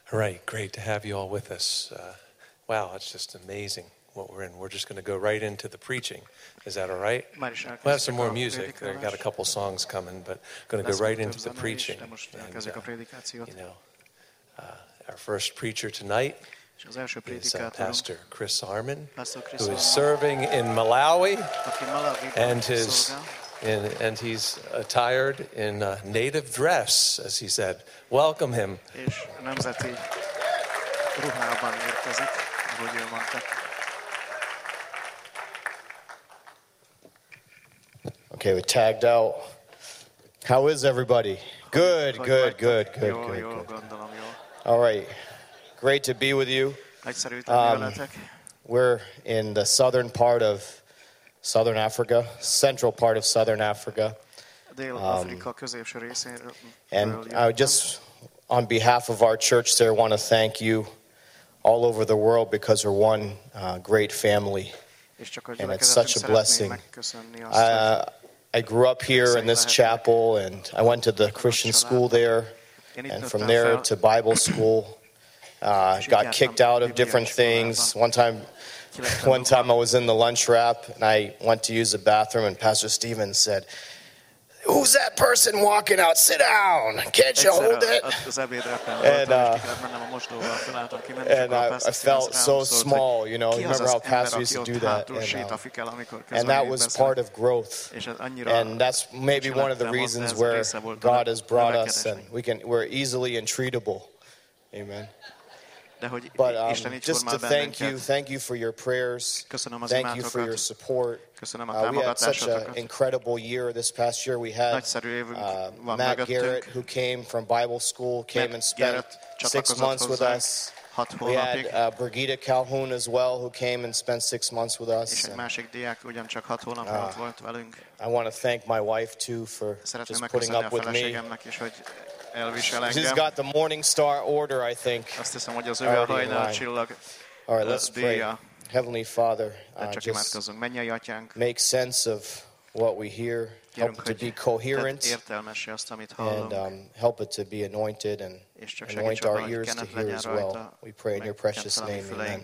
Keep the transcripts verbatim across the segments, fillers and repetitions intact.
All right, great to have you all with us. Uh, wow, it's just amazing what we're in. We're just going to go right into the preaching. Is that all right? We'll have some more music. I got a couple songs coming, but going to go right into the preaching. And, uh, you know, uh, our first preacher tonight is uh, Pastor Chris Harmon, who is serving in Malawi, and his and, and he's attired in uh, native dress, as he said. Welcome him. Okay, we tagged out. How is everybody? Good, good, good, good, good, good. All right, great to be with you. Um, we're in the southern part of Southern Africa, central part of Southern Africa. Um, and I just, on behalf of our church there, want to thank you all over the world because we're one uh, great family. And it's such a blessing. I, I grew up here in this chapel, and I went to the Christian school there, and from there to Bible school. Uh, got kicked out of different things. One time, one time I was in the lunch wrap, and I went to use the bathroom, and Pastor Stevens said, "Who's that person walking out? Sit down. Can't you hold it?" And, uh, and I, I felt so small, you know. Remember how Pastor used to do that? And, uh, and that was part of growth. And that's maybe one of the reasons where God has brought us, and we can, we're easily entreatable. Amen. But um, just to thank you, thank you for your prayers, thank you for your support. Uh, we had such an incredible year this past year. We had uh, Matt Garrett, who came from Bible school, came and spent six months with us. We had uh, Brigitte Calhoun as well, who came and spent six months with us. And, uh, I want to thank my wife, too, for just putting up with me. She's got the Morning Star order, I think. All right, let's pray. Heavenly Father, uh, just make sense of what we hear. Help it to be coherent, and um, help it to be anointed, and anoint our ears to hear as well. We pray in your precious name, amen.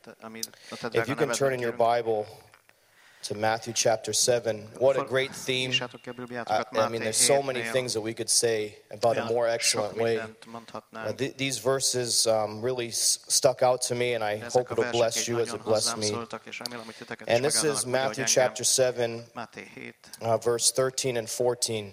If you can turn in your Bible to Matthew chapter seven. What a great theme. I, I mean, there's so many things that we could say about a more excellent way. Uh, th- these verses um, really s- stuck out to me, and I hope it'll bless you as it blessed me. And this is Matthew chapter seven, uh, verse thirteen and fourteen.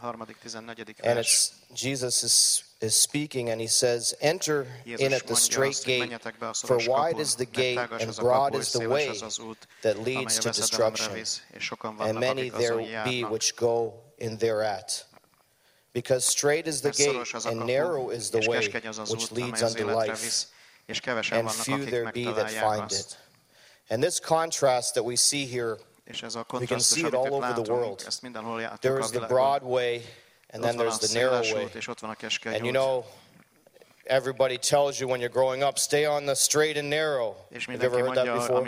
And it's Jesus is is speaking, and he says, "Enter in at the straight gate, for wide is the gate and broad is the way that leads to destruction, and many there be which go in thereat. Because straight is the gate and narrow is the way which leads unto life, and few there be that find it." And this contrast that we see here, we can see it all over the world. There is the broad way, and then there's the narrow way. And you know, everybody tells you when you're growing up, stay on the straight and narrow. Have you ever heard that before?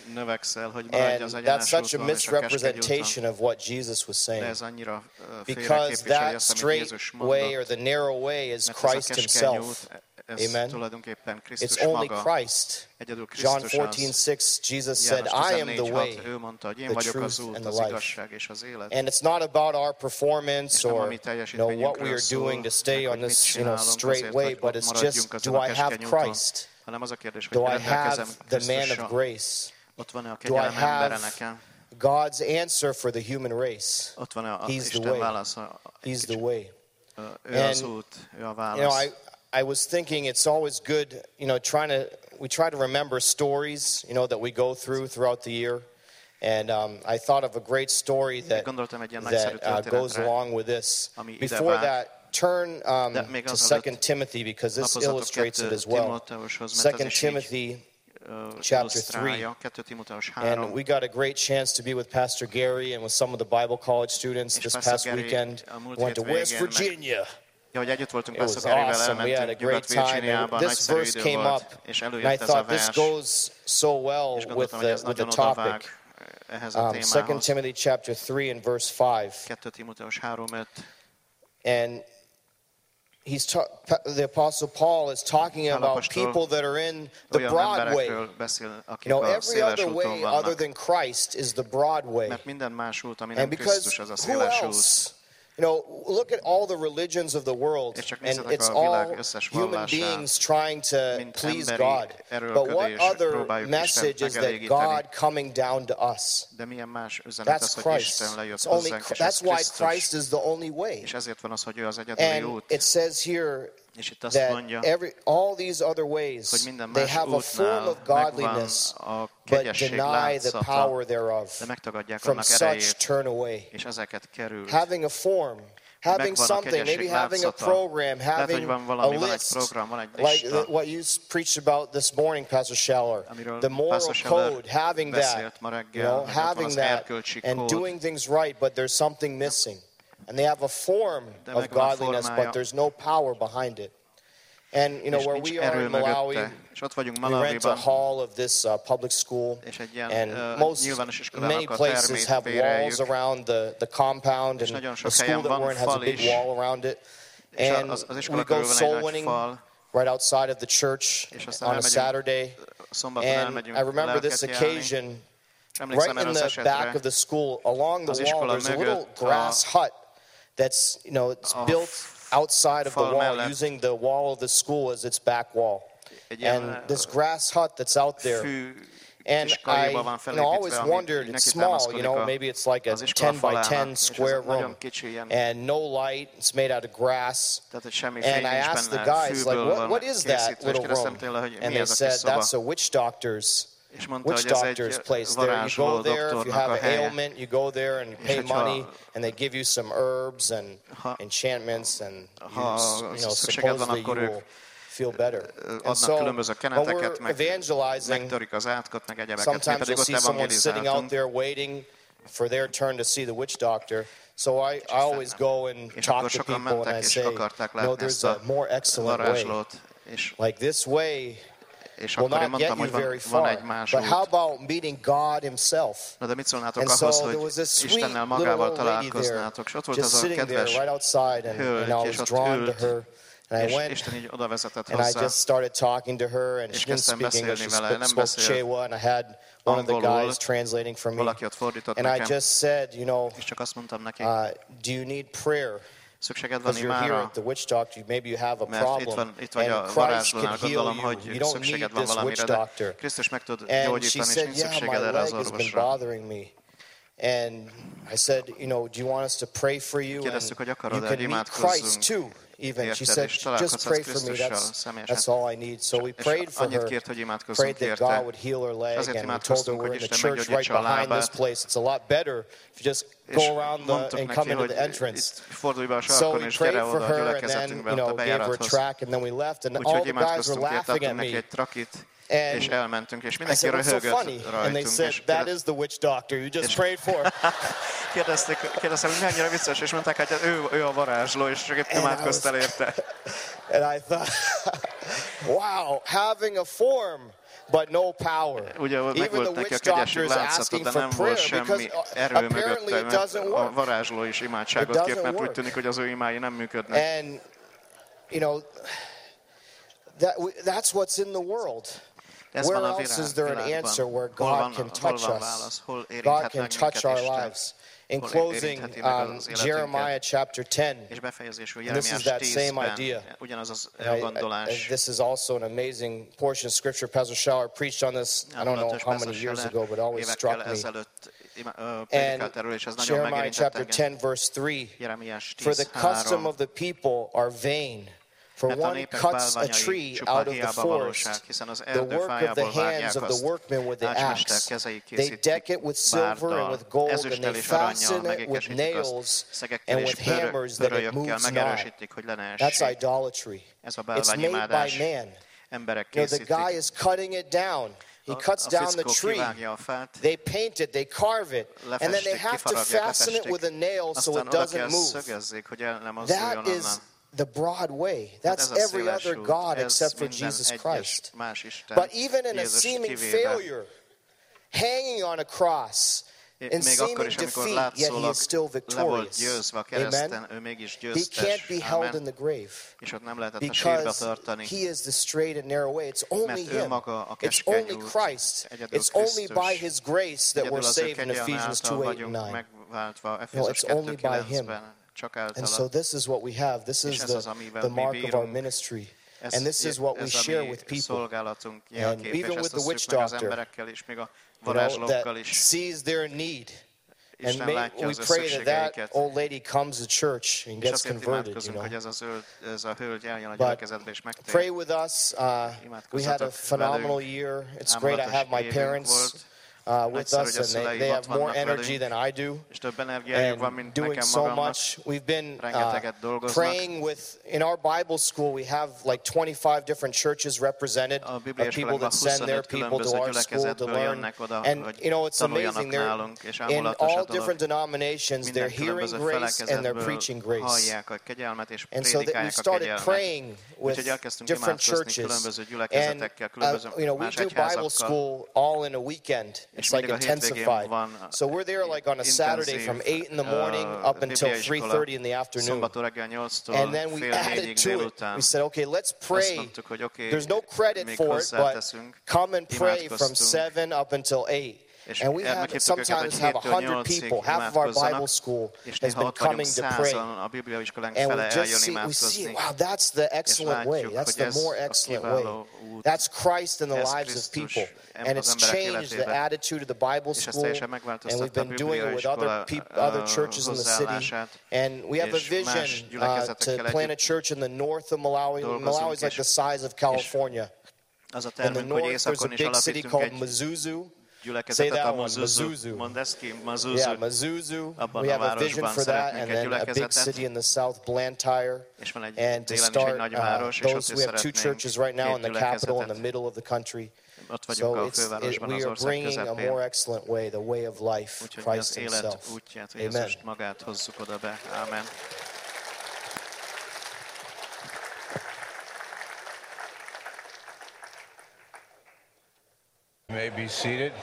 And that's such a misrepresentation of what Jesus was saying. Because that straight way or the narrow way is Christ himself. Amen. It's only Christ. John fourteen six, Jesus said, "I am the way, the truth, and the life." And it's not about our performance or, you know, what we are doing to stay on this, you know, straight way, but it's just, do I have Christ? Do I have the man of grace? Do I have God's answer for the human race? He's the way. He's the way. And, you know, I... I was thinking it's always good, you know, trying to, we try to remember stories, you know, that we go through throughout the year. And um, I thought of a great story that, that uh, goes along with this. Before that, turn um, to Second Timothy, because this illustrates it as well. Second Timothy chapter three. And we got a great chance to be with Pastor Gary and with some of the Bible college students this past weekend. We went to West Virginia. It was awesome. We had a great time. And this verse came up, and I thought this goes so well with the, with the topic. Um, Second Timothy chapter three and verse five. And he's ta- the Apostle Paul is talking about people that are in the broad way. You know, every other way other than Christ is the broad way. And because who else? You know, look at all the religions of the world, and it's all human beings trying to please God. But what other message is that God coming down to us? That's Christ. It's only, that's why Christ is the only way. And it says here that every, all these other ways, they have a form of godliness, but deny the power thereof. From such turn away. Having a form, having something, maybe having a program, having a list, like what you preached about this morning, Pastor Schaller, the moral code, having that, you know, having that, and doing things right, but there's something missing. And they have a form of godliness, but there's no power behind it. And, you know, where we are in Malawi, we rent a hall of this uh, public school, and most, many places have walls around the, the compound, and the school that we're in has a big wall around it. And we go soul winning right outside of the church on a Saturday. And I remember this occasion, right in the back of the school, along the wall, there's a little grass hut that's, you know, it's built outside of the wall, using the wall of the school as its back wall. And this grass hut that's out there, and I you know, always wondered, it's small, you know, maybe it's like a ten by ten square room, and no light, it's made out of grass. And I asked the guys, like, what, what is that little room? And they said, that's a witch doctor's witch doctor's place there. You go there if you have an ailment, you go there and you pay money, and they give you some herbs and enchantments, and you, you know, supposedly you will feel better. And so when we're evangelizing, sometimes you'll see someone sitting out there waiting for their turn to see the witch doctor. So I, I always go and talk to people, and I say, no, there's a more excellent way. Like this way will not get you very far. But how about meeting God Himself? And so there was this sweet little old lady there, just sitting there right outside, and, and I was drawn to her. And I went, and I just started talking to her, and she didn't speak English, she spoke, spoke Chewa, and I had one of the guys translating for me. And I just said, you know, uh, do you need prayer? Because you're here at the witch doctor, maybe you have a problem, and Christ can heal you. You don't need this witch doctor. And she said, yeah, my leg has been bothering me. And I said, you know, do you want us to pray for you? And you can meet Christ too. Even she said, just pray for me. That's that's all I need. So we prayed for her, prayed that God would heal her leg, and we told her we're in the church right behind this place. It's a lot better if you just go around the, and come into the entrance. So we prayed for her, and then, you know, gave her a track, and then we left, and all the guys were laughing at me. And I said, what's so funny? And they said, that is the witch doctor you just prayed for. Kérdezték, kérdeztem, hogy mennyire vicces, és mondták, hogy ő, ő a varázsló, és csak épp imádkoztál érte. And I thought, wow, having a form, but no power. Even the witch doctor is asking for prayer, because apparently it doesn't work. A varázsló is imádságot kért, mert úgy tűnik, hogy az ő imái nem működnek. And, you know, that, that's what's in the world. Where else is there an answer where God can touch us? God can touch our lives. In closing, um, Jeremiah chapter ten, and this is that same idea. I, I, this is also an amazing portion of Scripture. Pastor Schaller preached on this, I don't know how many years ago, but it always struck me. And Jeremiah chapter ten, verse three, for the custom of the people are vain. For one cuts a tree out of the forest, the work of the hands of the workmen with the axe. They deck it with silver and with gold, and they fasten it with nails and with hammers that it moves not. That's idolatry. It's made by man. You know, the guy is cutting it down. He cuts down the tree, they paint it, they carve it, and then they have to fasten it with a nail so it doesn't move. That is the broad way. That's every other God except for Jesus Christ. But even in a seeming failure, hanging on a cross, in seeming defeat, yet he is still victorious. Amen. He can't be held in the grave because he is the straight and narrow way. It's only him. It's only Christ. It's only by his grace that we're saved in Ephesians two, eight, and nine. No, it's only by him. And so this is what we have. This is the, the mark of our ministry. And this is what we share with people. And even with the witch doctor, you know, that sees their need. And may, we pray that that old lady comes to church and gets converted, you know. But pray with us. Uh, we had a phenomenal year. It's great I have my parents Uh, with us, and they, they have more energy than I do, and doing so much. We've been uh, praying with, in our Bible school, we have like twenty-five different churches represented, of people that send their people to our school to learn, and you know, it's amazing, they're in all different denominations, they're hearing grace and they're preaching grace, and so that we've started praying with different churches, and uh, you know, we do Bible school all in a weekend. It's like intensified. So we're there like on a Saturday from eight in the morning up until three thirty in the afternoon. And then we added to it. We said, okay, let's pray. There's no credit for it, but come and pray from seven up until eight. And we have, sometimes have a hundred people. Half of our Bible school has been coming to pray. And we just see, we see, wow, that's the excellent way. That's the more excellent way. That's Christ in the lives of people. And it's changed the attitude of the Bible school. And we've been doing it with other people, other churches in the city. And we have a vision uh, to plant a church in the north of Malawi. Malawi is like the size of California. In the north, there's a big city called Mazuzu. Say that one, Mazuzu. Yeah, Mazuzu. We have a vision for that, and then a big city in the south, Blantyre. And to start, uh, those, we have two churches right now in the capital, in the middle of the country. So it's, it, we are bringing a more excellent way, the way of life, Christ himself. Amen. You may be seated.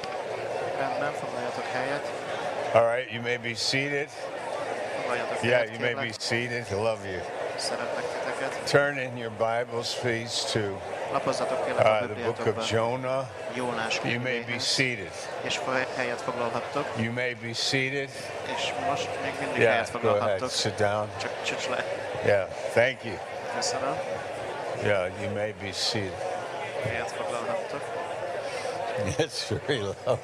All right, you may be seated. Yeah, you may be seated. I love you. Turn in your Bibles, please, to uh, the book of Jonah. You may be seated. You may be seated. Yeah, go ahead. Sit down. Yeah, thank you. Yeah, you may be seated. It's very loud.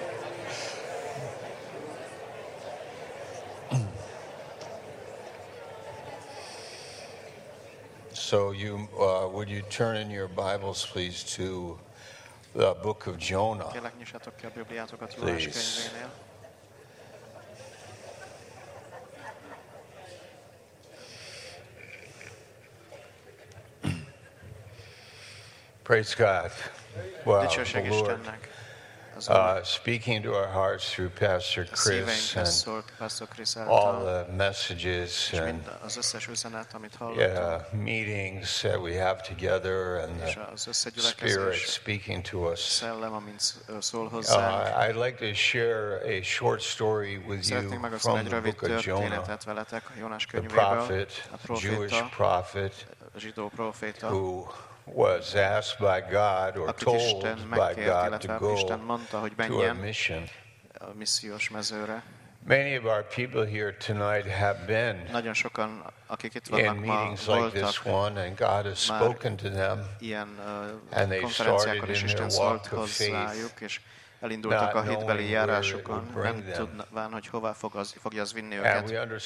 So you, uh, would you turn in your Bibles, please, to the book of Jonah, please. Praise God. Wow, the Lord uh, speaking to our hearts through Pastor Chris and all the messages and yeah, meetings that we have together and the Spirit speaking to us. Uh, I'd like to share a short story with you from the book of Jonah, the prophet, Jewish prophet, who was asked by God or told by God to go to a mission. Many of our people here tonight have been in meetings like this one, and God has spoken to them, and they've started in their walk of faith, elindultak a hitbeli járásukon, nem tudván, hogy hová fogja az vinni őket.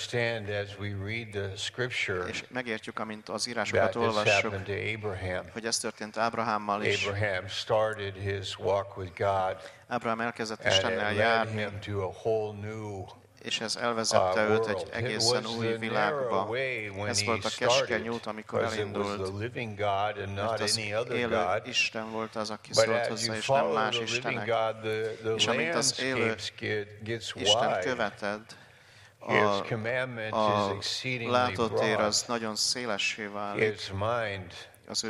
És megértjük, amint az írásokat olvassuk, hogy ez történt Ábrahámmal is. Ábrahám elkezdett Istennel járni, és ez elvezette őt egy egészen új világba. Ez volt a keskeny út, amikor elindult, mert az élő Isten volt az, aki szólt hozzá, és nem más istenek. És amint az élő Isten követed, a, a látótér az nagyon szélessé válik, az ő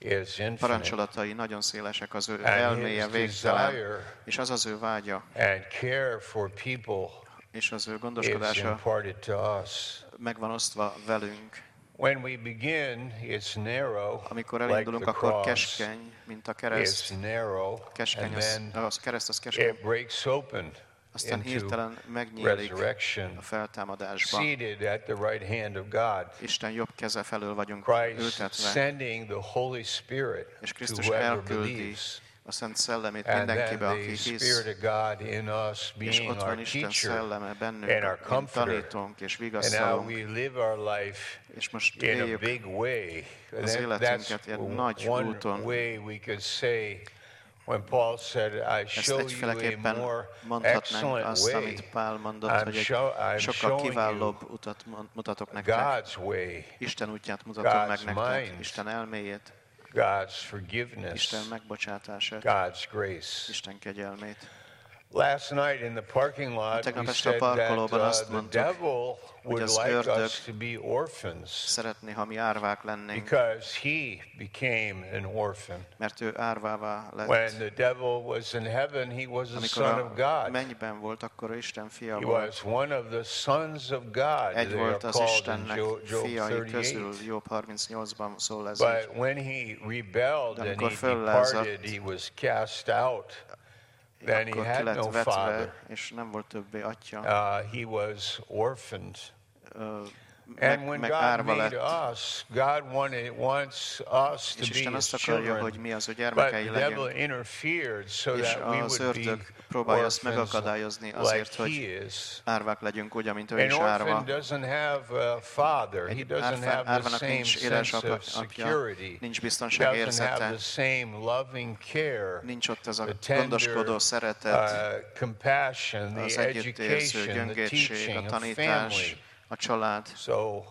is infinite. Parancsolatai nagyon szélesek, az ő elméje végtelen, és az az ő vágya, and care for people és az ő is gondoskodása imparted to us. megvan osztva velünk. When we begin, it's narrow, amikor like elindulunk, the akkor cross. keskeny, mint a kereszt. It's narrow, Keskeny, and az, then az kereszt az keskeny. it breaks open Aztán into hirtelen megnyílik resurrection, a feltámadásba. seated at the right hand of God. Isten jobb keze felől vagyunk Christ ültetve, sending the Holy Spirit és to Krisztus whoever elküldi believes. a Szent Szellemét And mindenkibe, then aki the hisz, Spirit of God in us és being ott van our Isten teacher szelleme and bennünk, our mint comforter. tanítónk és And now vigasztalunk, we live our life és most in a éljük big way. az That- életünket That's ilyen nagy one úton. way we could say when Paul said, I Ezt show you a egyféleképpen more mondhatnánk excellent azt, way. amit Pál mondott, I'm hogy egy show- I'm sokkal showing kiválóbb utat mon- mutatok nektek. God's way, Isten útját mutatom meg God's nektek, mind. Isten elméjét, God's forgiveness, Isten megbocsátását, God's grace. Isten kegyelmét. Last night in the parking lot, Tegnap we este a said that parkolóban uh, azt the mondtuk, devil would az like ördög us to be orphans szeretné, ha mi árvák lennénk, because he became an orphan. mert ő árvává When lett. the devil was in heaven, he was a Amikor son of a God. mennyben volt, akkor ő Isten fia He volt. was one of the sons of God. Egy They volt are az called in Istennek Job Job fiai közül, thirty-eight. Jobb harmincnyolcban szól ez But így. when he rebelled De and amikor he föllázadt, departed, he was cast out. Then he Akkor ki had lett no vetve, father. és nem volt többé atya. Uh, he was orphaned. Ö, And Meg, when meg God árva made lett. us, God wanted, wants us to És be Isten His azt akarja, children. hogy mi az ő But gyermekei the devil legyünk. interfered so És that we az would be ördög próbálja ezt orphans megakadályozni like azért, He hogy is. árvák legyünk, úgy, mint ő An is orphan árva. doesn't have a father. He Egy doesn't árván- have the árvának same nincs sense édesapja, of security. nincs He biztonság doesn't have érzete, the same loving care, nincs ott ez a the tender gondoskodó szeretet, uh, compassion, az the együttérző, education, the gyöngédség, teaching, a a tanítás, family. a család. So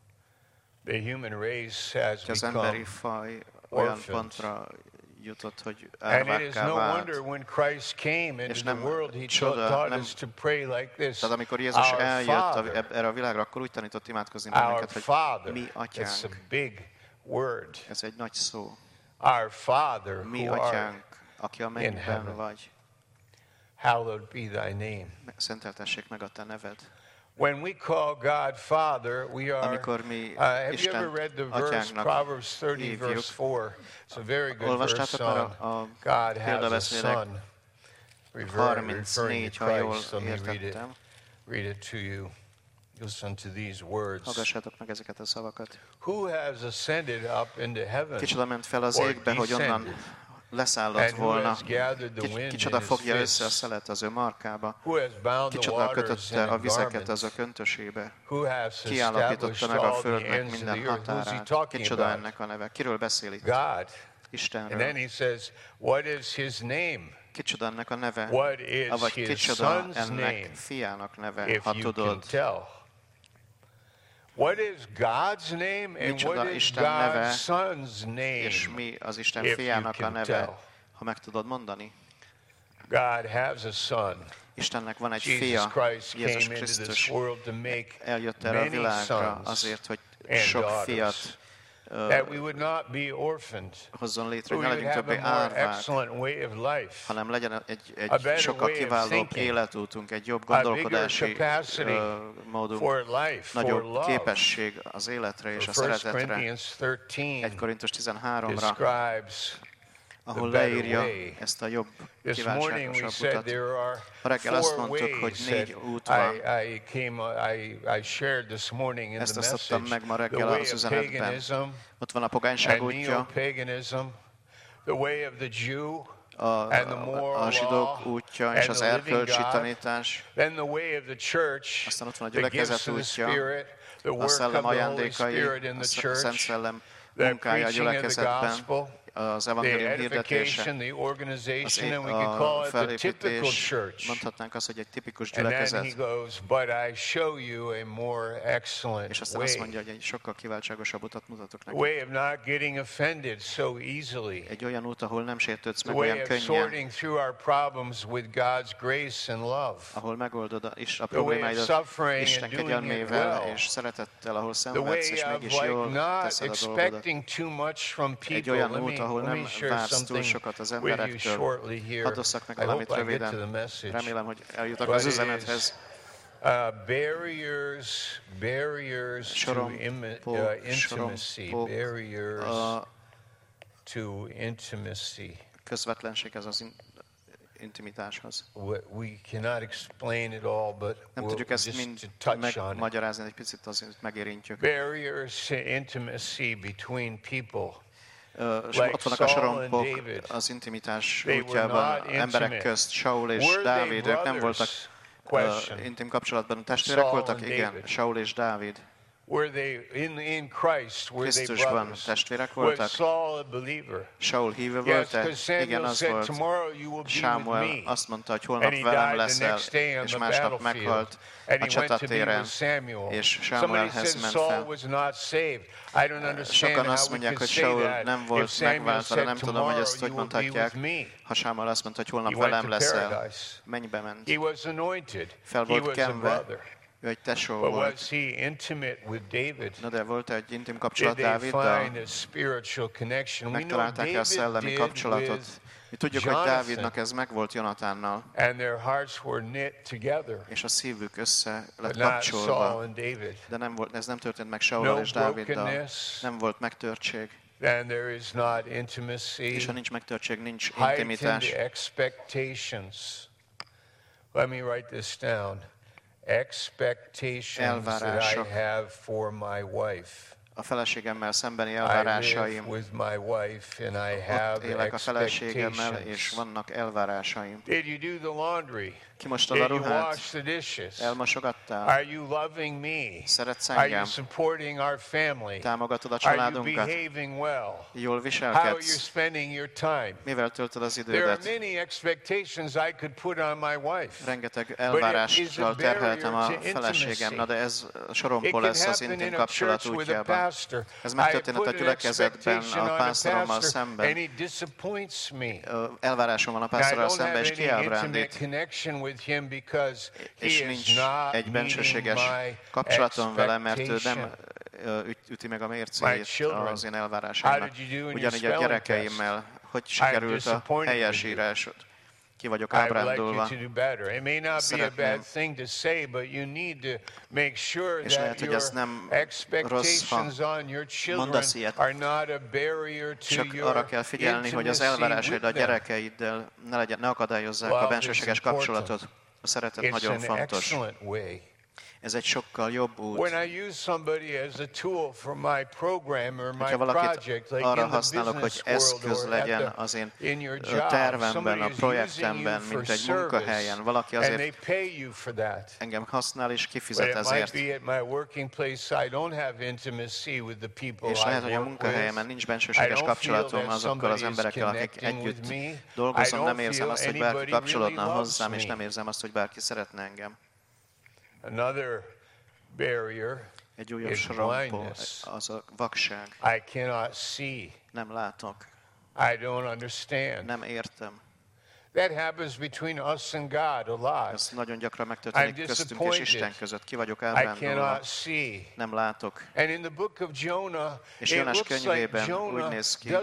the human race has Az become emberi faj olyan orphans. pontra jutott, hogy And it is árvákká no vált. wonder when Christ came És into nem the world, he csoda, taught nem- us to pray like this. Tehát amikor Jézus Our eljött a, Father, eb- erre a világra, akkor úgy tanított imádkozni our bennünket, hogy Father. mi It's a atyánk. big word. Ez egy nagy szó. Our Father Mi who art, atyánk, aki a heaven. mennyben vagy. hallowed be thy name. Szenteltessék meg a te neved. When we call God Father, we are. Amikor mi Uh, have you Isten ever read the verse atyánknak Proverbs thirty, hívjuk. verse four? It's a very good verse Olvastátok már on a, a God has a példabeszédek son. Refer- referring harmincnégy, to ha jól Christ. Let me read it. értettem. Read it to you. Listen to these words. Hallgassátok meg ezeket a szavakat. Who has ascended up into heaven? Kicsoda ment fel az or égbe, hogy onnan descended? leszállott And who volna. has gathered the Kics- wind Kicsoda in his fogja össze a fists? szelet az ő markába. Who has bound the Kicsoda waters in kötötte a a vizeket garment? az ő köntösébe. Who has Kiállapította established meg a all the földnek ends of minden the earth? Who's he határát. talking Kicsoda about? ennek a neve? Kiről beszél itt? God. And then Istenről. he says, what is his name? Kicsoda ennek a neve? What is Avagy his kicsoda son's ennek name? fiának neve, If ha you can tudod. tell. What is God's name and Micsoda what is Isten neve, God's son's name? És mi az Isten if you fiának a can neve, tell. ha meg tudod mondani? God has a son. Istennek van egy Jesus fia, Christ Jézus came into this Krisztus world to make eljött erre a many világra sons azért, hogy and sok daughters, fiat ö, that we would not be orphaned, hozzon létre, but hogy we ne would legyünk have a többé more árvák, excellent way of life, hanem legyen egy, a egy better sokkal way of kiválóbb thinking, életútunk, egy jobb a bigger gondolkodási capacity ö, módunk, for life, for nagyobb love. képesség az életre és a First szeretetre. Corinthians thirteen egy Korintus tizenháromra, describes ahol the better leírja way. ezt a jobb, This morning we kívánságosabb said utat. there are Ha reggel azt four mondtuk, hogy ways négy that út van. I, I came, I, I shared this morning in Ezt the osztottam message. meg ma The reggel way az of üzenetben. paganism Ott van a pogányság and útja, neo-paganism, the way of the Jew a, and the moral a zsidók law útja és and az the living erkölcsi God. tanítás, Then the way of the church, aztán ott van a the gifts gyülekezet of the útja, Spirit, the a work of szellem the Holy ajándékai, Spirit in a the Szent church, Szellem the munkája a preaching of the gyülekezetben, gospel, az evangélium hirdetése, az a felépítés, mondhatnánk azt, hogy egy tipikus gyülekezet. És aztán azt mondja, hogy egy sokkal kiváltságosabb utat mutatok neki. Egy olyan út, ahol nem sértődsz meg olyan könnyen, ahol megoldod is a problémáidat Isten kegyelmével és szeretettel, ahol szenvedsz, és mégis jól teszed a dolgodat. Egy olyan út, ahol nem vársz túl sokat az emberektől. Hadd osszak meg valamit röviden. Remélem, hogy eljutok az üzenethez. Uh, barriers, barriers to im uh, intimacy, barriers uh, to intimacy. Közvetlenség ez az in intimitáshoz. We cannot explain it all, but nem tudjuk ezt mind megmagyarázni, egy picit azért megérintjük. Barriers to intimacy between people. Uh, like ott vannak a sorompok az intimitás útjában emberek közt. Saul és Dávid, ők nem voltak uh, intim kapcsolatban. Testvérek voltak? Igen, Saul és Dávid. Were they in in Christ? Were they brothers? Testvérek voltak. Was Saul a believer? Saul hívő volt-e? Igen, az volt. Sámuel azt mondta, hogy holnap velem leszel, és másnap meghalt a csatatéren, és Sámuelhez ment fel. Sokan azt mondják, hogy Saul nem volt megváltva, de nem tudom, hogy ezt hogy mondhatják. Ha Sámuel azt mondta, hogy holnap velem leszel, mennybe ment. Fel volt kenve. Ő egy tesó But volt. was he intimate with David? Na de volt egy intim kapcsolat Dáviddal? Megtalálták-e a szellemi kapcsolatot? Mi tudjuk, hogy Dávidnak ez megvolt Jonatánnal. And their hearts were knit together. És a szívük össze lett kapcsolva. De nem volt, ez nem történt meg Saul és Dáviddal. Nem volt megtörtség. And there is not intimacy. És ha nincs megtörtség, nincs intimitás. Expectations. Let me write this down. Expectations that I have for my wife. A feleségemmel szembeni elvárásaim. With my wife and I have Ott élek a feleségemmel, és vannak elvárásaim. Did you do the laundry? Kimostad a ruhát? Elmosogattál? Are you loving me? Szeretsz Are you engem? supporting our family? Támogatod a Are you családunkat? behaving well? Jól How are you viselkedsz? spending your time? Mivel töltöd az There are idődet? many expectations I could put on my wife. Rengeteg elvárással terheltem a feleségem, na de ez sorompó lesz az intim kapcsolat útjában. Ez megtörténhet a gyülekezetben a pásztorommal szemben. Elvárásom van a pásztorral szemben, és kiábrándít. És nincs egy bensőséges kapcsolatom vele, mert ő nem üti meg a mércéjét az én elvárásaimnak. Ugyanígy a gyerekeimmel, hogy sikerült a helyesírásod. Ki vagyok ábrándulva. Szeretném. És lehet, hogy ez nem rossz, ha mondasz ilyet. Csak arra kell figyelni, hogy az elvárásaid a gyerekeiddel ne, legyen, ne akadályozzák a bensőséges kapcsolatot. A szeretet nagyon fontos. Ez egy sokkal jobb út. Ha valakit arra használok, hogy eszköz legyen az én tervemben, a projektemben, mint egy munkahelyen, valaki azért engem használ és kifizet ezért. És lehet, hogy a munkahelyemen nincs bensőséges kapcsolatom azokkal az emberekkel, akik együtt dolgozom, nem érzem azt, hogy bárki kapcsolódna hozzám, és nem érzem azt, hogy bárki szeretne engem. Another barrier egy újabb sorompó, az a vakság. I cannot see. Nem látok. I don't understand. Nem értem. That happens between us and God a lot. Ez nagyon gyakran megtörténik köztünk és Isten között. Ki vagyok ábrándulva. Nem látok. And in the book of Jonah, és Jónás könyvében úgy néz ki,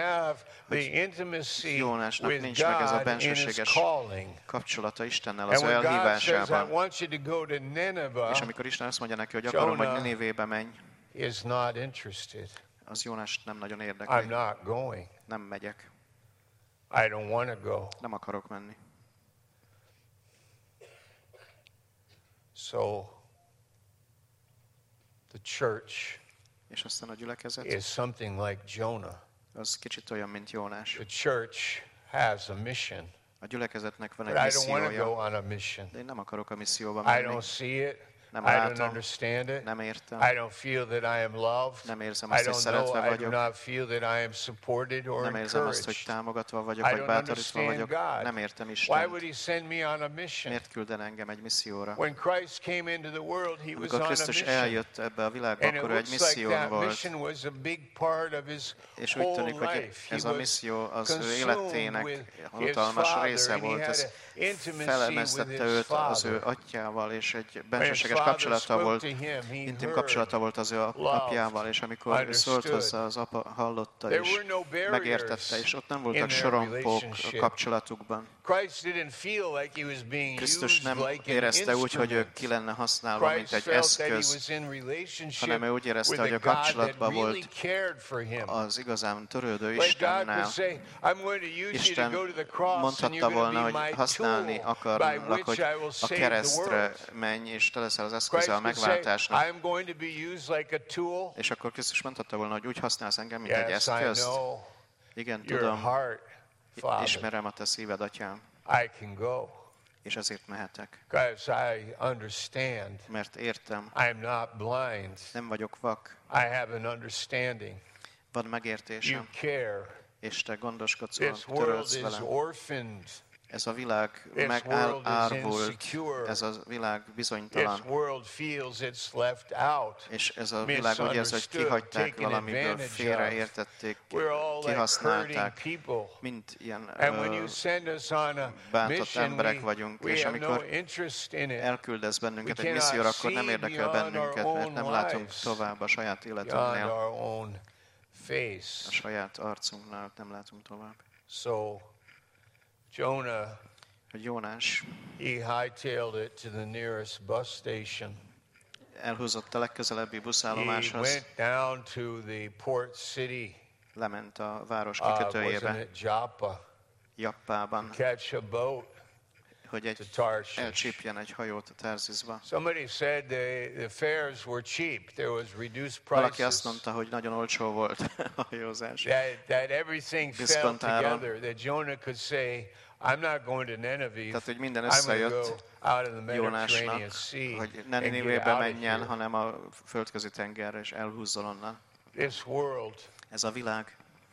hogy Jónásnak nincs meg ez a bensőséges kapcsolata Istennel az ő elhívásában. És amikor Isten azt mondja neki, hogy akarom, hogy Ninivébe menj, az Jónás nem nagyon érdekli. Nem megyek. I don't want to go. Nem akarok menni. So the church és aztán a gyülekezet is something like Jonah. Az kicsit olyan, mint Jónás. The church has a mission. A gyülekezetnek van egy missziója. I don't want to go on a mission. De én nem akarok a misszióba menni. I don't see it. Nem látom, nem értem. I don't feel that I am loved. Nem érzem azt, hogy szeretve vagyok. I do not feel that I am supported or encouraged. Nem érzem azt, hogy támogatva vagyok, vagy bátorítva vagyok. Nem értem Istent. Why would he send me on a mission? Miért küldene engem egy misszióra? When Christ came into the world, he was on a mission. Amikor Krisztus eljött ebbe a világba, akkor ő egy misszión volt. És úgy tűnik, hogy ez a misszió az ő életének hatalmas része volt. Ez felemeztette őt az ő atyával, és egy bensőséges kapcsolata volt, intim kapcsolata volt az ő apjával, és amikor szólt hozzá, az apa hallotta, és megértette, és ott nem voltak sorompók a kapcsolatukban. Krisztus nem érezte úgy, hogy ő ki lenne használva, mint egy eszköz, hanem ő úgy érezte, hogy a kapcsolatban volt az igazán törődő Istennel. Isten mondhatta volna, hogy használni akarnak, hogy a keresztre menj, és te leszel az eszköze a megváltásnak. És akkor Krisztus mondhatta volna, hogy úgy használsz engem, mint egy eszközt. Igen, tudom. Ismerem a te szíved, atyám. És azért mehetek. Mert értem. Nem vagyok vak. Van megértésem. És te gondoskodsz velem, törődsz velem. Ez a világ megárvult, ez a világ bizonytalan. És ez a világ úgy érzi, hogy kihagyták valamiből, félreértették, kihasználták. Mind ilyen bántott emberek vagyunk, és amikor elküldesz bennünket egy misszióra, akkor nem érdekel bennünket, mert nem látunk tovább a saját életünknél. A saját arcunknál nem látunk tovább. Jonah, Jónás, he hightailed it to the nearest bus station. Elhúzott a legközelebbi buszállomáshoz. He went down to the port city. Lement a város kikötőjébe. Uh, Joppa. Jappában. Catch a boat. Hogy egy elcsípjen egy hajót a Tarzisba. Somebody said the, the fares were cheap. There was reduced prices. Valaki azt mondta, hogy nagyon olcsó volt a hajózás. That, that everything fell together. That Jonah could say, I'm not going to Nineveh. Tehát, hogy minden összejött Jónásnak, hogy ne Ninivébe menjen, hanem a földközi tengerre, és elhúzzon onnan. This world Ez a világ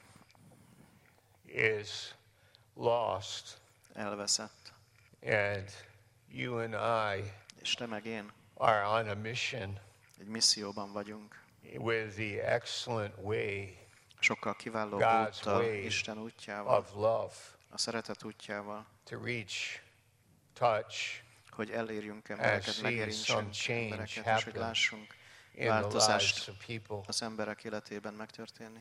is lost. Elveszett. And you and I és te meg én are on a mission. Egy misszióban vagyunk. With the excellent way. Sokkal kiválóbb úttal, Isten útjával. Of love. A szeretet útjával. To reach, touch, hogy elérjünk embereket, megérintsünk embereket, és hogy lássunk változást az emberek életében megtörténni.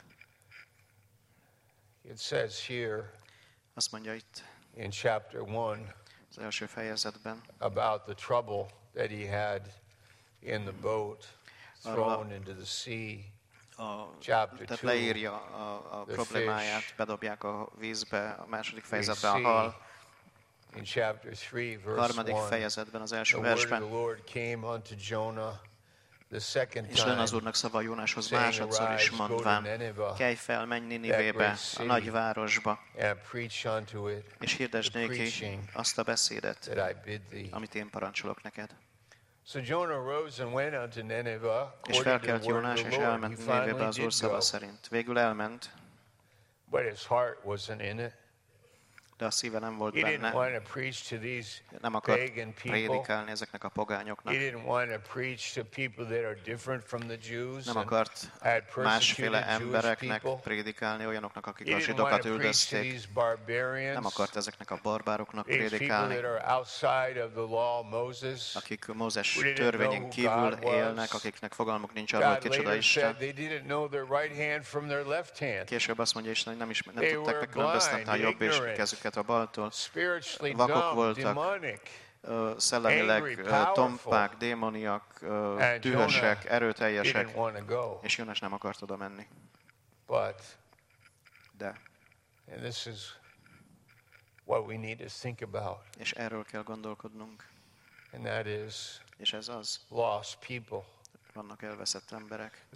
It says here. Azt mondja itt. In chapter one. Az első fejezetben. About the trouble that he had in the boat, thrown into the sea. A, tehát leírja a, a problémáját, bedobják a vízbe, a második fejezetben a hal. In chapter three, verse harmadik fejezetben, az első versben. The word of the Lord came unto Jonah the second és lenne az Úrnak szava Jónáshoz másodszor is mondván, kelj fel, menj Ninivébe, a nagy városba, és hirdesd néki azt a beszédet, amit én parancsolok neked. És felkelt Jónás, és elment Ninévébe az Úr szava szerint. Végül elment, de a szíve nem volt benne. Nem akart prédikálni ezeknek a pogányoknak. Nem akart másféle embereknek prédikálni, olyanoknak, akik a zsidókat üldözték. Nem akart ezeknek a barbároknak prédikálni, akik Mózes törvényen kívül élnek, akiknek fogalmuk nincs arról, hogy kicsoda Isten. Később azt mondja Isten, hogy nem, ismer, nem tudták megkülönböztetni a jobb és kezüket a baltól. Vakok voltak, szellemileg tompák, démoniak, dühösek, erőteljesek, és Jónás nem akart oda menni. De, és erről kell gondolkodnunk, és ez az, vannak elveszett emberek.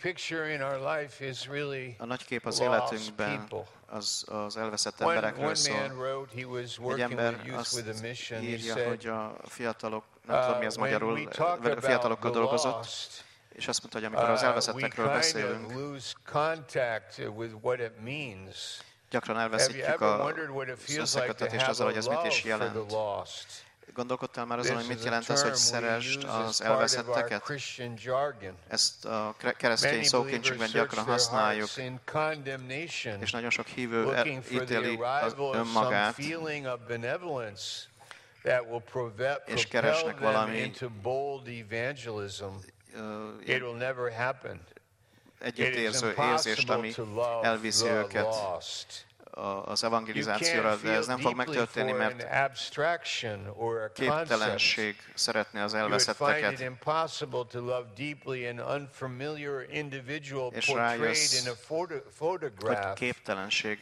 A nagy kép az életünkben az, az elveszett emberekről szól. Egy ember azt írja, hogy a fiatalok nem tudom mi ez magyarul, fiatalokkal dolgozott, és azt mondta, hogy amikor az elveszettekről beszélünk, gyakran elveszítjük az összekötetést azzal, hogy ez mit is jelent. Gondolkodtál már azon, hogy mit jelent az, hogy szeresd az elveszetteket? Ezt a keresztény szókincsükben gyakran használjuk, és nagyon sok hívő ítéli az önmagát, és keresnek valami együttérző érzést, ami elviszi őket az evangelizációra, de ez nem fog megtörténni, mert képtelenség szeretni az elveszetteket. És rájössz, hogy képtelenség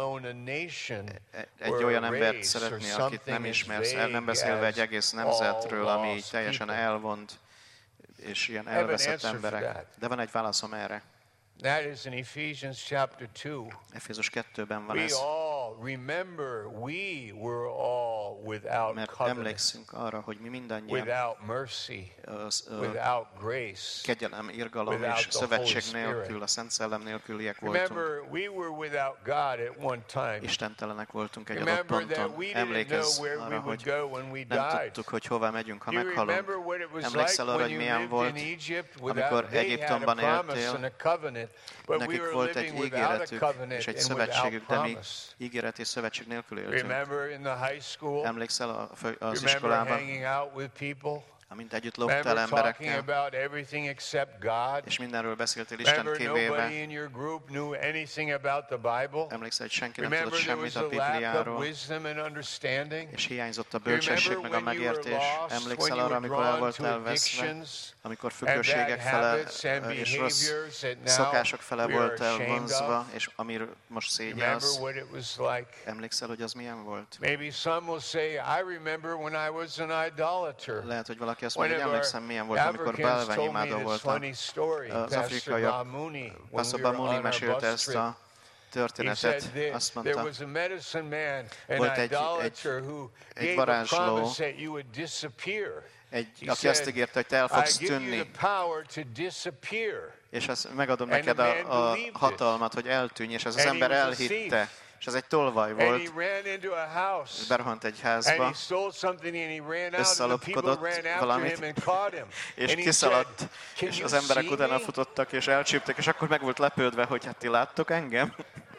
egy olyan embert szeretni, akit nem ismersz, el nem beszélve egy egész nemzetről, ami teljesen elvont, és ilyen elveszett emberek. De van egy válaszom erre. That is in Ephesians chapter two. Efézus kettőben van ez. We all remember we were all without Mert emlékszünk arra, hogy mi mindannyian without mercy, az, uh, without grace, kegyelem, irgalom és szövetség nélkül, a Szent Szellem nélküliek voltunk. Remember, we were without God at one time. Istentelenek voltunk egy adott ponton. Emlékezz arra, hogy nem tudtuk, hogy hová megyünk, ha meghalunk. Emlékszel arra, hogy milyen volt, amikor Egyiptomban éltél, nekik volt egy ígéretük és egy szövetségük, de mi ígéret és szövetség nélkül éltünk. Emlékszel az iskolában, amint együtt lógtál emberekkel, és mindenről beszéltél Isten kivéve. Emlékszel, hogy senki nem tudott semmit a Bibliáról, és hiányzott a bölcsesség meg a megértés. Emlékszel arra, amikor el voltál veszve, amikor függőségek fele és rossz szokások fele voltál vonzva, és amiről most szégyelsz. Emlékszel, hogy az milyen volt? Lehet, hogy valaki azt mondja, hogy emlékszem, milyen volt, amikor bálványimádó voltam. Az afrikaiak, Paso Bamuni mesélte ezt a történetet, azt mondta, volt egy, egy, egy varázsló, egy, aki azt ígérte, hogy te el fogsz tűnni, és azt megadom neked a, a hatalmat, hogy eltűnj, és ez az ember elhitte. És ez egy tolvaj volt, és berohant egy házba, összelopkodott valamit, és kiszaladt, és az emberek utána futottak, és elcsíptek, és akkor meg volt lepődve, hogy hát ti láttok engem?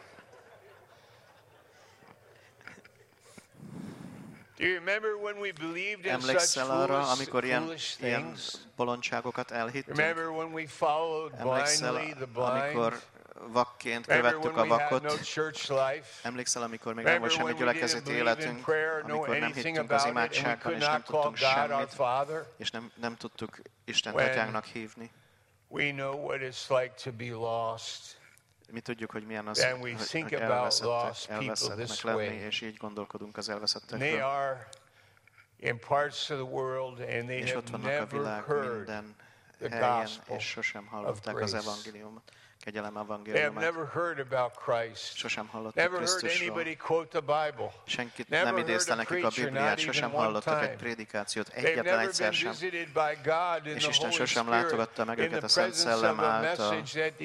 Emlékszel arra, amikor ilyen, ilyen bolondságokat elhittünk? Emlékszel, amikor vakként követtük a vakot. Emlékszel, amikor még nem volt semmi gyülekezeti életünk, amikor nem hittünk az imádságban, és nem tudtunk semmit, és nem, nem tudtuk Istent atyánknak hívni. Mi tudjuk, hogy milyen az, hogy, hogy elveszettek, elveszettnek lenni, és így gondolkodunk az elveszettekről. És ott vannak a világ minden helyen, és sosem hallották az evangéliumot. Kegyelem evangéliumát. Sosem hallottak Krisztusról. Senkit nem idézte nekik a Bibliát, sosem hallottak egy prédikációt, egyetlen egyszer sem. És Isten sosem látogatta meg őket a Szent Szellem által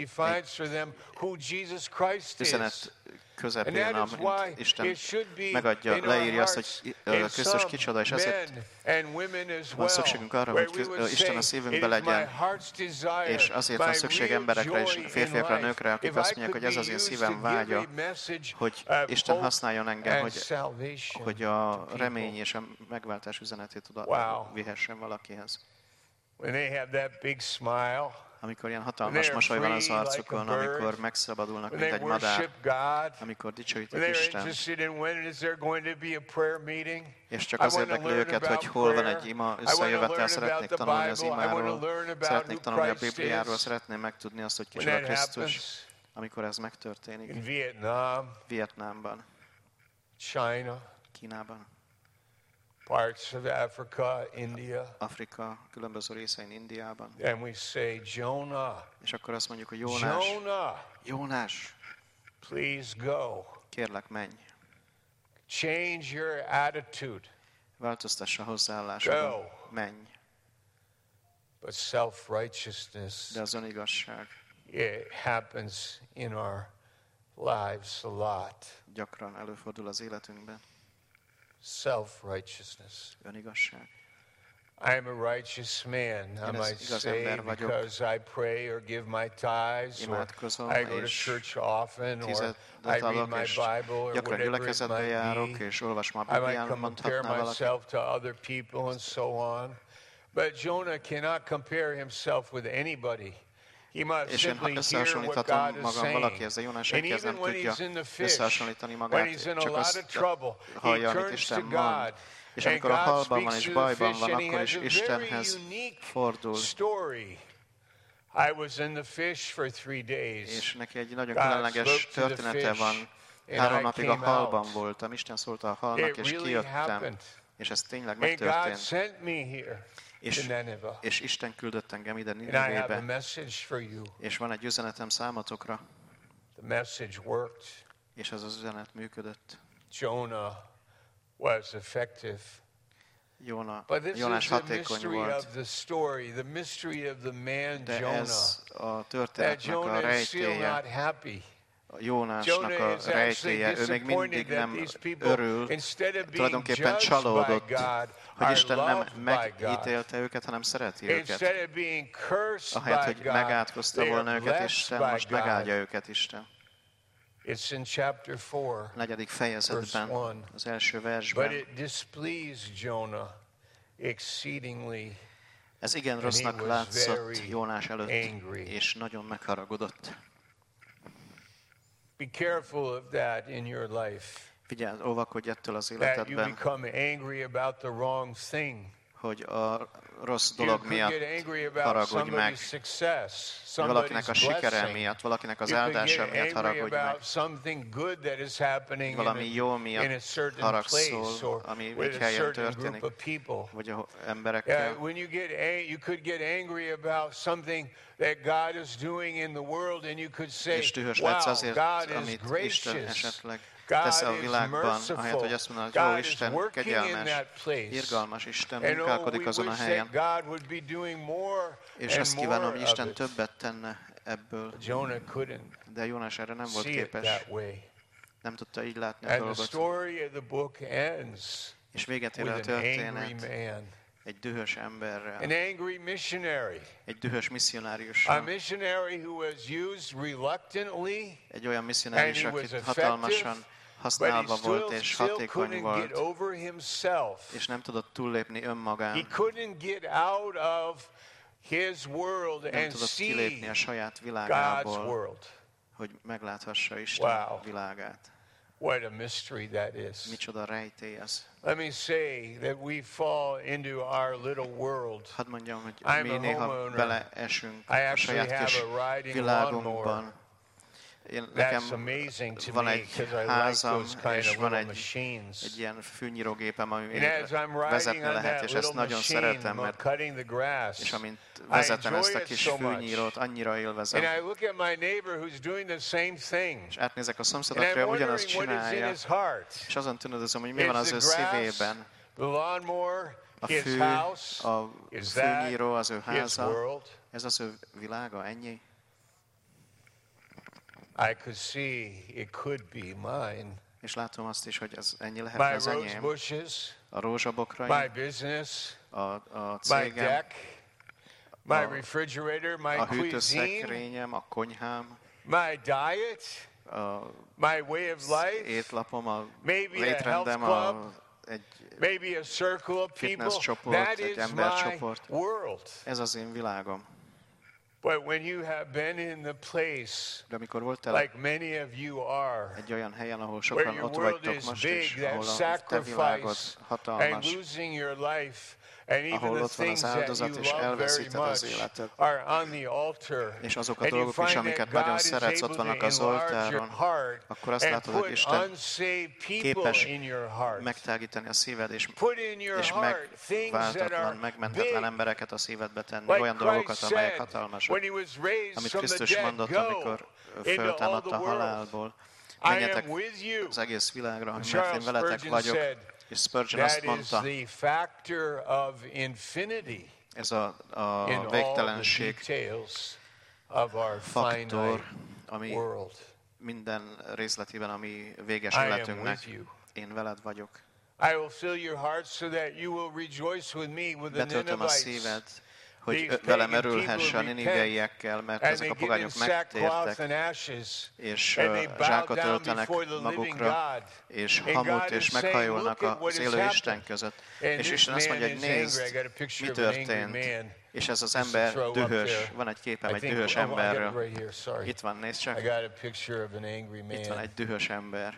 egy üzenet közepén, amint Isten megadja, leírja azt, hogy Krisztus kicsoda, és ezért van szükségünk arra, hogy Isten a szívünkbe legyen, és azért van szükség emberekre és férfiakra, nőkre, akik azt mondják, hogy ez az én szívem vágya, hogy Isten használjon engem, hogy, hogy a remény és a megváltás üzenetét oda vihessen valakihez. Amikor ilyen hatalmas mosoly van az arcukon, amikor megszabadulnak, mint egy madár, amikor dicsőítik Isten. És csak az érdekli őket, hogy hol van egy ima összejövetel, szeretnék tanulni az imáról, szeretnék tanulni a Bibliáról, szeretném megtudni azt, hogy kicsoda Krisztus, amikor ez megtörténik. Vietnámban, Kínában, parts of Africa, India. Afrika különböző részein Indiában. And we say, Jonah. És akkor azt mondjuk, hogy Jónás. Jonah. Jónás. Please go. Kérlek, menj. Change your attitude. Változtassa hozzáállásodat. Menj. But self-righteousness, de az önigazság, it happens in our lives a lot. Gyakran előfordul az életünkben. Self-righteousness. Önigazság. I am a righteous man, I might say, because I pray or give my tithes, or I go to church often, or I read my Bible, or whatever it might be. I might compare myself to other people and so on. But Jonah cannot compare himself with anybody. He must simply hear what God is saying. And even when he's in the fish, when he's in a lot of trouble, he turns to God. És amikor a halban van és bajban van, akkor is Istenhez fordul. I was in the fish for three days. És neki egy nagyon különleges története van. Három napig a halban voltam. Isten szólt a halnak, és kijöttem. És ez tényleg megtörtént. És, és Isten küldött engem ide Ninivébe. És van egy üzenetem számotokra. És ez az üzenet működött. Jonah was effective. Jóna, But this Jónás is the hatékony mystery volt. of the story, the mystery of the man De Jonah. ez a That történetnek a Jonah is still rejtélye. not happy. A Jónásnak Jonah a is actually rejtélye, ő még mindig disappointed that nem these people, örül, instead of being tulajdonképpen judged csalódott, by God, hogy are Isten nem loved by God. megítélte őket, hanem szereti őket. Instead of being cursed Ahelyett, by hogy God, megátkozta they volna are őket blessed Isten, by most God. megáldja őket Isten. It's in chapter four, A negyedik fejezetben, verse one. az első But versben. it displeased Jonah exceedingly. Ez igen And rossznak he was látszott very Jónás előtt, angry. és nagyon megharagudott. Be careful of that in your life. Figyelj, óvakodj ettől az That you életedben, become angry about the wrong thing. hogy a rossz You dolog could miatt get angry about haragudj meg. somebody's success, Valakinek a somebody's sikere blessing. miatt, valakinek az You could áldása get miatt angry haragudj meg. about something good that is happening in Valami jó a, in a miatt certain haragszol, place or ami with egy a helyen certain group történik, of people. vagy a Yeah, emberekkel. when you get ang- you could get angry about something that God is doing in the world, and you could say, És dühös "Wow, lehetsz azért, God is amit Isten gracious. esetleg God tesz a is világban, merciful. ahelyett, hogy azt mondanád, hogy jó, God is Isten working in kegyelmes, that place. irgalmas Isten, And oh, munkálkodik we azon a wish helyen. that God would be doing more És and azt kívánom, more hogy of Isten it. többet tenne ebből. Jonah couldn't De Jónás erre nem volt see it képes. that way. Nem tudta így látni a And the dolgot. story of the book ends És véget ér a with an angry történet man, egy dühös emberrel, an angry missionary, egy dühös a misszionáriussal, missionary who was used reluctantly, egy olyan and misszionárius, he was akit effective, hatalmasan but he használva volt still, és still hatékony couldn't volt, get over himself. és nem tudott túllépni He önmagán, couldn't get out of his world nem and tudott see kilépni a saját God's világából, world. hogy megláthassa Isten Wow. világát. What a mystery that is. Micsoda rejtély ez. Let me say that we fall into our little world. Hadd mondjam, hogy I'm mi a néha homeowner. beleesünk I a actually saját have kis a riding világunkban. lawnmower. Én, That's nekem amazing to van me egy because I like házam, those kind és of van little egy, machines. egy ilyen fűnyírógépem, And ami as I'm riding vezetni on lehet, that és ezt little nagyon machine, szeretem, I'm mert cutting the grass. és amint I vezetem ezt enjoy a it kis so much. fűnyírót, annyira élvezem. And I look at my neighbor who's doing the same thing. És átnézek a And szomszédokra, I'm ugyanazt wondering what is in csinálja, his heart. és azon tűnödözöm, hogy mi Is van az the ő grass, szívében. the lawnmower, A his fű, house, a is that fűnyíró, az ő his háza, world? ez az ő világa, ennyi? I could see it could be mine. És látom azt is, hogy ez ennyi lehet My az rose enyém. bushes, A rózsabokraim, my business, a, a my cégem, deck, my a- refrigerator, my a cuisine, hűtőszekrényem, a konyhám, my diet, a my way of life, étlapom, a maybe a létrendem, health a, club, egy maybe a circle of people. fitness csoport, That egy is my embercsoport. world. Ez az én világom. But when you have been in the place, De amikor voltál like many of you are, egy olyan helyen, ahol where sokan your ott world vagytok is most big, is, that ahol a te világod sacrifice and hatalmas, losing your life, and even ahol the ott van things az that áldozat, you és love very elveszíted az much életed. are on the altar, És azok a and you dolgok is, find amiket that nagyon God is szeretsz, ott able vannak to az enlarge your oltáron, heart akkor azt and látod, hogy put Isten unsaved people képes in your heart. megtágítani a szíved, és, Put in your és heart things that megváltatlan, are megmentetlen big, embereket a szívedbe tenni, like olyan Christ dolgokat, amelyek said hatalmasak. when he was raised Amit from the Krisztus dead, mondott, go amikor into all föltámadt the a world. halálból. I Menjetek am with you. az egész világra, mert én Charles veletek Spurgeon vagyok. said, És Spurgeon azt mondta, ez a, a végtelenség faktor, ami minden részletében, ami véges életünknek, én veled vagyok. Betöltöm a szíved, hogy velem örülhess a niniveiekkel, mert ezek a pogányok megtértek, és zsákot öltenek magukra, és hamut, és meghajolnak az élő Isten között. És Isten azt mondja, hogy nézd, mi történt. És ez az ember dühös. Van egy képem egy dühös emberről. Itt van, nézd csak. Itt van egy dühös ember.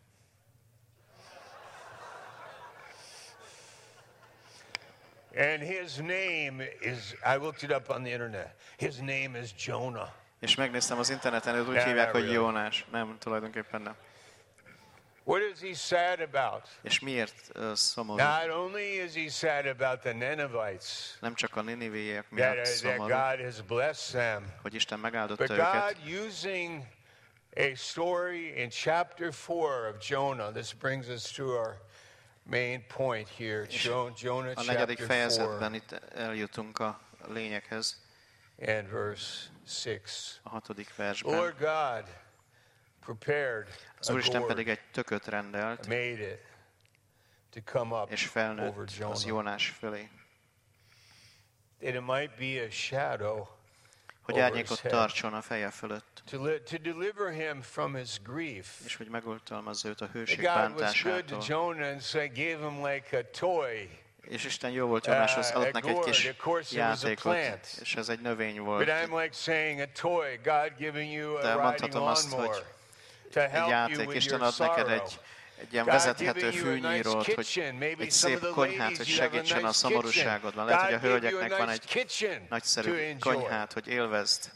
And his name is, I looked it up on the internet. His name is Jonah. És megnéztem az interneten, őt úgy hívják, hogy Jónás. Nem, tulajdonképpen nem. What is he sad about? És miért uh, szomorú? Not only is he sad about the Ninevites, nem csak a niniveiek miatt szomorú, that God has blessed them, hogy Isten megáldotta but őket. God using a story in chapter four of Jonah. This brings us to our main point here. Jonah a negyedik fejezetben itt eljutunk a lényeghez. And verse six. A hatodik versben. Lord God prepared az Úristen pedig egy tököt rendelt, made it to come up és felnőtt az Jónás fölé. It might be a shadow, hogy árnyékot tartson a feje fölött, to, li- to deliver him from his grief. És hogy megoltalmazza őt a hőség God was bántásától. good to Jonah and so gave him like a toy. És Isten jó volt Jónáshoz, adott neki egy kis játékot, és ez egy növény volt. But I'm like saying a toy, God giving you a riding lawnmower to egy help játék, you with Isten your ad neked sorrow. egy, egy ilyen vezethető fűnyírót, hogy egy szép konyhát, hogy segítsen a szomorúságodban. Lehet, hogy a hölgyeknek van egy nagyszerű konyhát, hogy élvezd.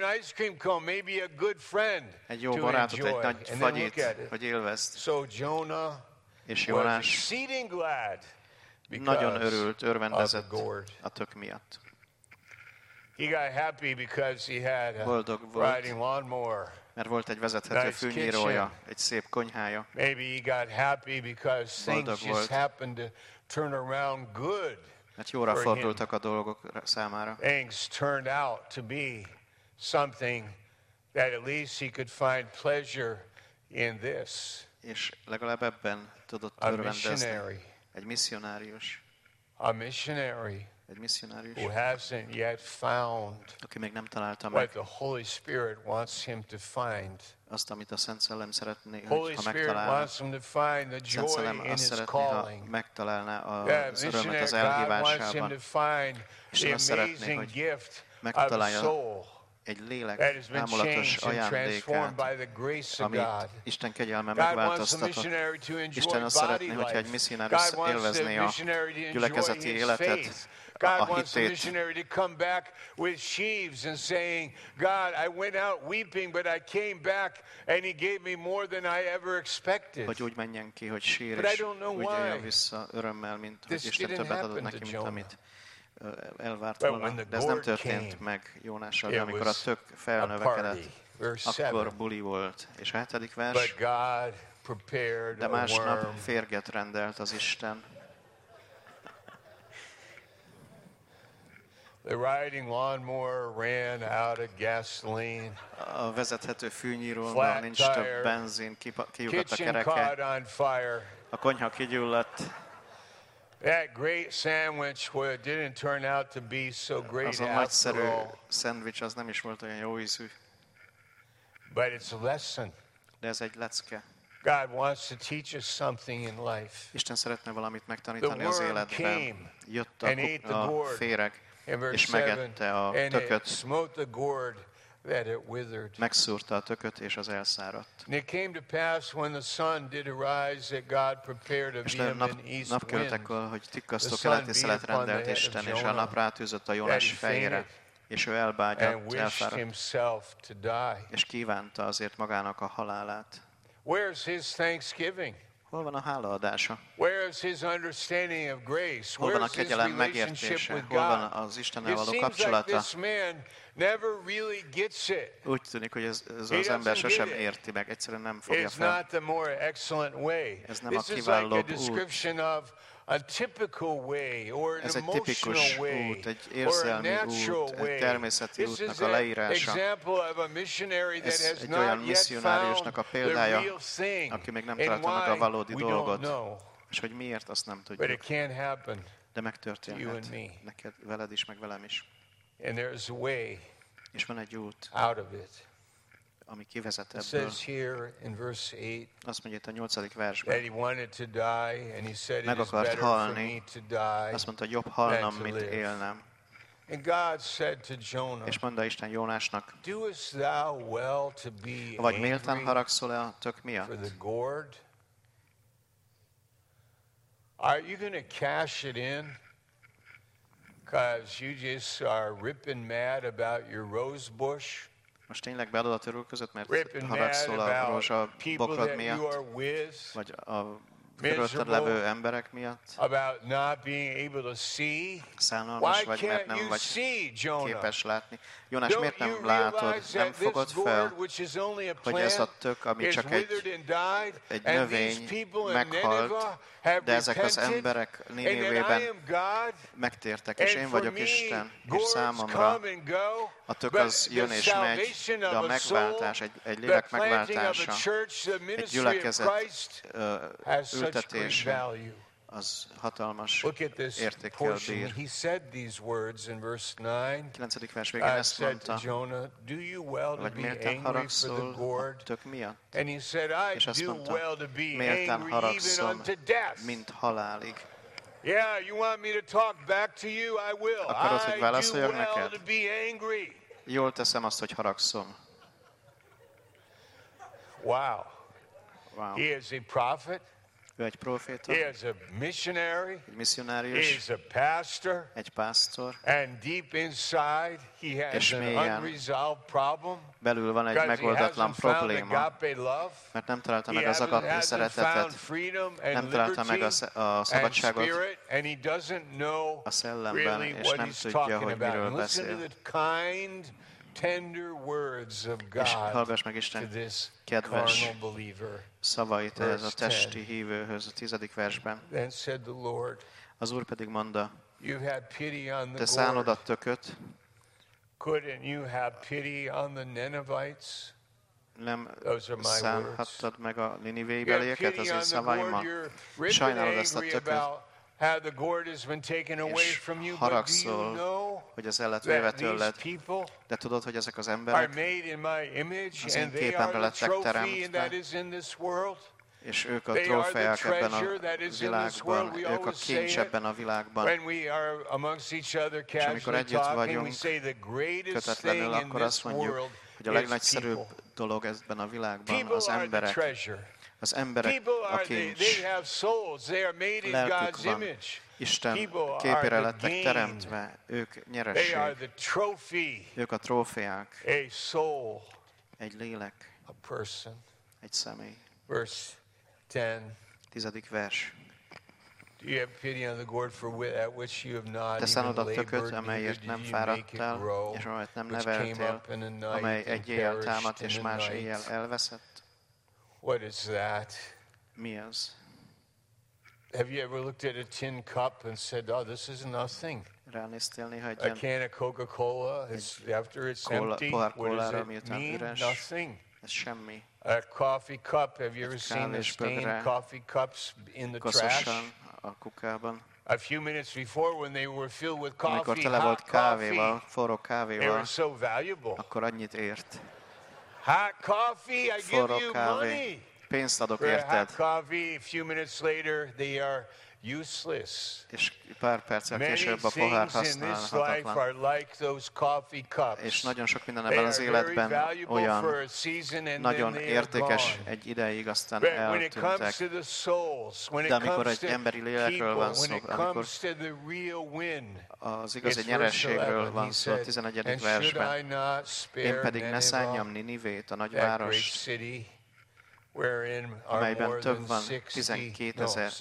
Egy jó barátot, egy nagy fagyit, hogy élvezd. És Jónás nagyon örült, örvendezett a tök miatt. Boldog volt, mert volt egy vezethető fűnyírója, egy szép konyhája. Boldog volt, mert jóra fordultak a dolgok számára. Things turned out to be something that at least he could find pleasure in this. És legalább ebben tudott örvendezni. Egy misszionárius. A missionary. Egy misszionárius, who hasn't yet found aki még nem találta meg what the Holy Spirit wants him to find. Azt, amit a Szent Szellem szeretné, Holy ha Spirit megtalálna. wants him to find the joy Szent Szellem in azt his szeretné, ha calling. megtalálná Yeah, az örömet az missionary God wants him elhívásában. to find the azt szeretné, amazing hogy gift of megtalálja soul egy lélek that has been ámulatos changed and transformed ajándékát, by the grace of amit God. Isten kegyelme God wants the megváltoztatott. missionary to enjoy Isten azt body szeretné, hogyha egy life. misszionárius God wants the élvezné a missionary to enjoy gyülekezeti his életet, faith. a God wants the hitét. missionary to come back with sheaves and saying, God, I went out weeping, but I came back and he gave me more than I ever expected. Hogy úgy menjen ki, hogy sír, But I és don't know úgy why. jöjjön vissza örömmel, mint hogy This Isten didn't többet adott happen neki, to mint Jonah. amit ö, elvárt But volna. when the De ez nem gourd történt came, meg Jónással, it amikor a was tök a felnövekedett, party. Verse akkor seven. buli volt. És a hetedik vers, But God prepared de a másnap worm. férget rendelt az Isten. The riding lawnmower ran out of gasoline. A vezethető fűnyíróban nincs több benzin, kiugadt a kereke. A konyha kigyulladt. That great sandwich well, it didn't turn out to be so great Az a after nagyszerű all. szendvics az nem is volt olyan jó ízű. But it's a lesson. De ez egy lecke. God wants to teach us something in life. Isten szeretne valamit megtanítani The az worm életben. came Jött and ate the a, a gourd. féreg, In verse és seven, megette a and it tököt, smote the gourd that it withered. megszúrta a tököt, és az elszáradt. And it came to pass when the sun did arise that God prepared a És vehement nap, east wind. napköltekor, hogy tikkasztó The sun keleti beat szelet upon the rendelt head of Isten, és a Jonah, nap rátűzött a that Jónás he fejére, fainted és ő and elbágyott, wished elfáradt, himself to die. és kívánta azért magának a halálát. Where's his thanksgiving? Hol van a hálaadása? Where is his understanding of grace? Hol van a kegyelem megértése? Hol van az Istennel való kapcsolata? Úgy tűnik, hogy ez, ez az ember sosem érti meg, egyszerűen nem fogja fel. Ez nem a kiválóbb út. A typical way, or an Ez egy emotional tipikus way, út, egy érzelmi út, egy természeti útnak a leírása. Ez egy olyan misszionáriusnak a példája, aki még nem találta meg a valódi dolgot, és hogy miért, azt nem tudjuk. De megtörténhet neked, veled is, meg velem is. És van egy út, ami kivezet ebből. Azt mondja itt a nyolcadik versben. Meg akart halni. Azt mondta, hogy jobb halnom, mint élnem. És mondta Isten Jónásnak, vagy méltán haragszol-e a tök miatt? Are you going to cash it in? Because you just are ripping mad about your rose bush? Most tényleg beadod a törül között, mert haragszol a rózsa bokrod miatt, vagy a körülötted levő emberek miatt, szánalmas vagy, mert nem vagy képes látni. Jónás, miért nem látod, nem fogod fel, hogy ez a tök, ami csak egy, egy növény, meghalt, de ezek az emberek Nínévében megtértek, és én vagyok Isten, és számomra a tök az jön és megy, de a megváltás, egy, egy lélek megváltása, egy gyülekezet uh, ültetése, az hatalmas értékkel bír. kilencedik vers végén ezt mondta, vagy méltán haragszol a tök miatt? És azt mondta, méltán haragszom, mint halálig. Yeah, you want me to talk back to you? I will. Akarod, hogy válaszoljak I do well neked? to be angry. Jól teszem azt, hogy haragszom. Wow. Wow. He is a prophet. Ő egy proféta. He is a missionary. Egy misszionárius. He is a pastor. Egy pásztor. And deep inside, he has an unresolved problem. Belül van egy megoldatlan probléma, mert nem találta meg az agape szeretetet, nem találta meg a szabadságot a szellemben, és nem tudja, hogy miről beszél. És hallgass meg Isten kedves szavait ehhez a testi hívőhöz a tizedik versben. Az Úr pedig mondta, te szánod a tököt, couldn't you have pity on the Ninevites? Nem szánhattad meg a Ninivébelieket az én szavaimmal. Sajnálod ezt a tököt, és haragszol, hogy az el lett véve tőled. De tudod, hogy ezek az emberek az én képemre lettek teremtve, és ők a trófeák ebben a világban, ők a kincs ebben a világban. És amikor együtt vagyunk kötetlenül, akkor azt mondjuk, hogy a legnagyszerűbb dolog ebben a világban az emberek. Az emberek a kincs. Lelkük van. Isten képére lettek teremtve. Ők nyereség. Ők a trófeák. Egy lélek. Egy személy. Tizedik vers. Te szánod a tököt, amelyért nem fáradtál, és amelyet nem neveltél, amely egy éjjel támadt, és más éjjel elveszett. What is that? Mi az? Have you ever looked at a tin cup and said, "Oh, this is nothing"? Ránéztél néha egy a can of Coca-Cola, it's, after it's empty, what does it mean? Nothing. Ez semmi. A coffee cup, have you ever seen the stained coffee cups in the trash? A kukában. A few minutes before, when they were filled with coffee, amikor tele volt kávéval, forró they kávéval, were so valuable. akkor annyit ért. Hot coffee, I give you money. Pénzt adok érted. Hot coffee, a few minutes later, they are useless. És pár perccel később a pohár használhatatlan. És nagyon sok minden ebben az életben olyan nagyon értékes egy ideig, aztán eltűntek. De amikor egy emberi lélekről van szó, amikor az igazi nyerességről van szó a tizenegyedik versben, én pedig ne szánjam Ninivét, a nagyváros, amelyben több van, tizenkétezer,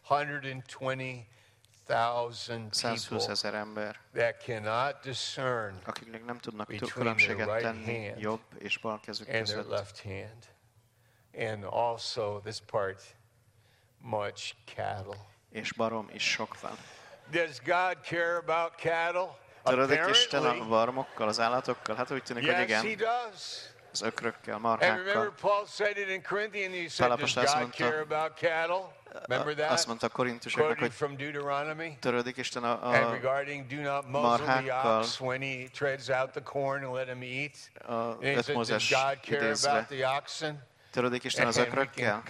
százhúszezer ember, akiknek nem tudnak különbséget tenni jobb és bal kezük között. And also this part, much cattle. És barom is sok van. Does God care about cattle? Törődik Isten a barmokkal, az állatokkal? Hát úgy tűnik, hogy igen. Yes, he does. Az ökrökkel, marhákkal. Pál apostol azt mondta, azt mondta a korintusoknak, hogy törődik Isten a, a marhákkal, a öt Mózes idézve. Törődik Isten az ökrökkel?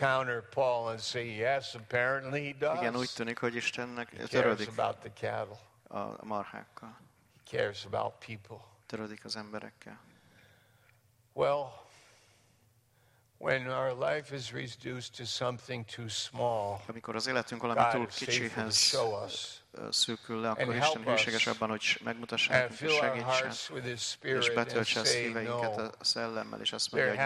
Igen, úgy tűnik, hogy Istennek törődik a marhákkal. Törődik az emberekkel. Well, when our life is reduced to something too small, amikor az életünk valami túl kicsihez szűkül le, akkor Isten hűséges abban, hogy megmutassa nekünk, és segítsen, és betöltse a szíveinket a szellemmel, és azt mondja, hogy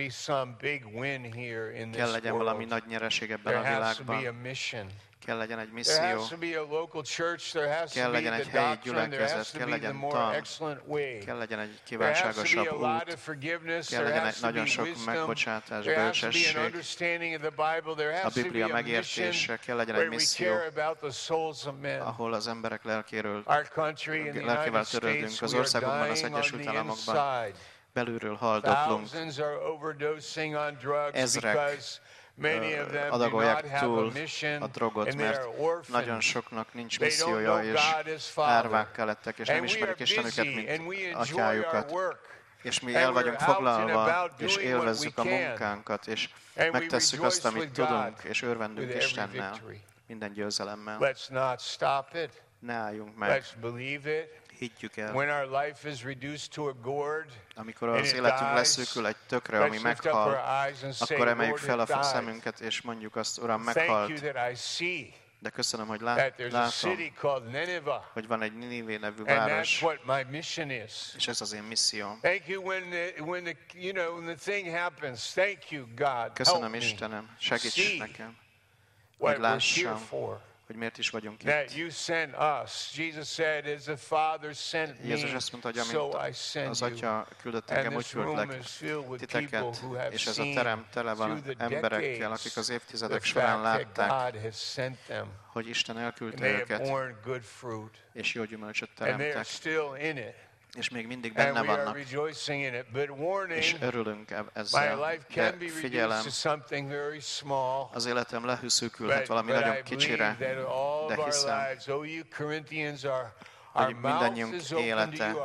nem. Kell legyen valami nagy nyereség ebben a világban. Kell legyen egy misszió, kell legyen egy helyi gyülekezet, kell legyen tan, kell legyen egy kívánságosabb út, kell legyen egy nagyon sok megbocsátás, bölcsesség, a Biblia megértése, kell legyen egy misszió, ahol az emberek lelkéről, lelkével törődünk. Az országunkban, az Egyesült Államokban belülről haldoklunk. Ezrek adagolják túl a drogot, mert nagyon soknak nincs missziója, és árvákká lettek, és nem ismerik Istenüket, mint atyájukat. És mi el vagyunk foglalva, és élvezzük a munkánkat, és megtesszük azt, amit tudunk, és örvendünk Istennel, minden győzelemmel. Ne álljunk meg. Higgyük el. Amikor az életünk leszűkül egy tökre, ami meghal, akkor emeljük fel a szemünket, és mondjuk azt, Uram, meghalt. De köszönöm, hogy lát, látom, hogy van egy Ninivé nevű város, és ez az én misszióm. Köszönöm, Istenem, segíts nekem, hogy lássam, hogy miért is vagyunk itt. Jézus azt mondta, hogy amint az Atya küldött engem, úgy küldlek titeket, és ez a terem tele van emberekkel, akik az évtizedek során látták, hogy Isten elküldte őket, és jó gyümölcsöt teremtek. És még mindig benne vannak, és örülünk ezzel, de figyelem, az életem lehűszűkülhet valami nagyon kicsire, de hiszem, hogy mindannyiunk élete,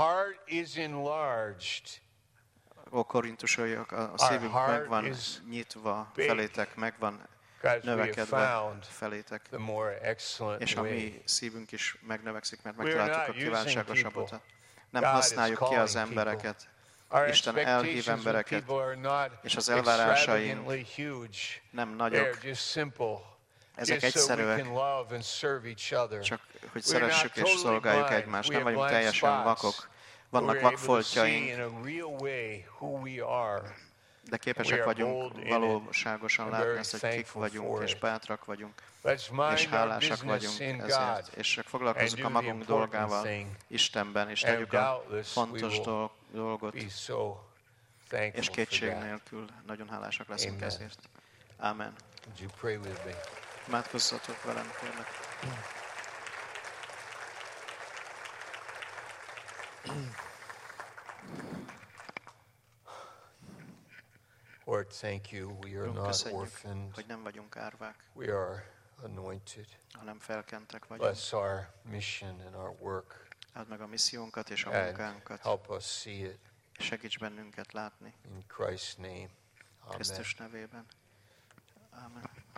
ó korintusiak, a szívünk meg van nyitva felétek, meg van növekedve felétek, és a mi szívünk is megnövekszik, mert megtaláltuk a kívánságosabb utat. Nem használjuk ki az embereket. Isten elhív embereket, és az elvárásaink nem nagyok. Ezek egyszerűek, csak hogy szeressük és szolgáljuk egymást. Nem vagyunk teljesen vakok. Vannak vakfoltjaink, de képesek vagyunk valóságosan látni ezt, hogy kik vagyunk, és bátrak vagyunk, és hálásak vagyunk ezért. És csak foglalkozunk a magunk dolgával Istenben, és tegyük a fontos dolgot, és kétség nélkül nagyon hálásak leszünk ezért. Amen. Imádkozzatok velem, kérlek. Lord, thank you. We are not orphaned. Hogy nem vagyunk árvák. We are anointed. Hanem felkentek vagyunk. Bless our mission and our work. Add meg a missziónkat és a munkánkat. Help us see it. Segíts bennünket látni. In Christ's name. Amen. Krisztus nevében. Amen.